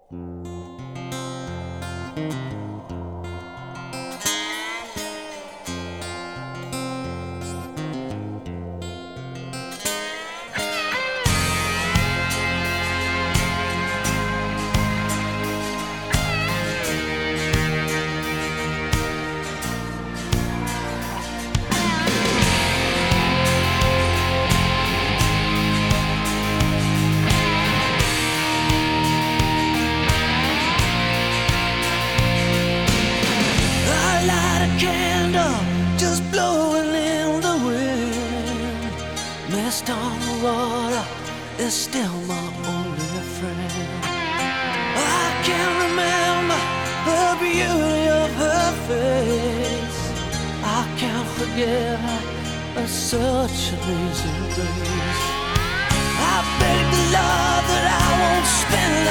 Candle just blowing in the wind. Mist on the water is still my only friend. I can remember the beauty of her face. I can't forget her, such amazing grace. I beg the Lord that I won't spend